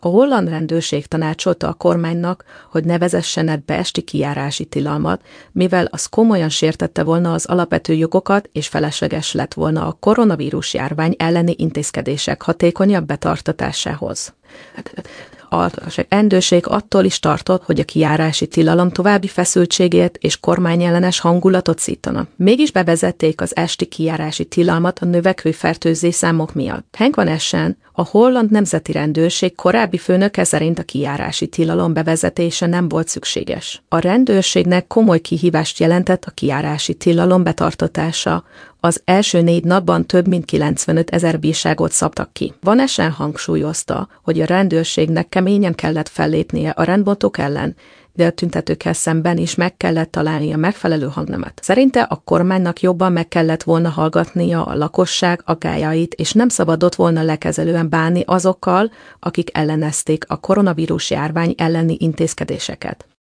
A holland rendőrség tanácsolta a kormánynak, hogy ne vezessenek be esti kijárási tilalmat, mivel az komolyan sértette volna az alapvető jogokat, és felesleges lett volna a koronavírus járvány elleni intézkedések hatékonyabb betartatásához. A rendőrség attól is tartott, hogy a kijárási tilalom további feszültségét és kormányellenes hangulatot szítana. Mégis bevezették az esti kijárási tilalmat a növekvő fertőzés számok miatt. Henk van Eschen, a holland nemzeti rendőrség korábbi főnöke szerint a kijárási tilalom bevezetése nem volt szükséges. A rendőrségnek komoly kihívást jelentett a kijárási tilalom betartatása. Az első 4 napban több mint 95 000 bírságot szabtak ki. Van Eschen hangsúlyozta, hogy a rendőrségnek keményen kellett fellépnie a rendbontók ellen, de a tüntetőkkel szemben is meg kellett találni a megfelelő hangnemet. Szerinte a kormánynak jobban meg kellett volna hallgatnia a lakosság aggályait, és nem szabadott volna lekezelően bánni azokkal, akik ellenezték a koronavírus járvány elleni intézkedéseket.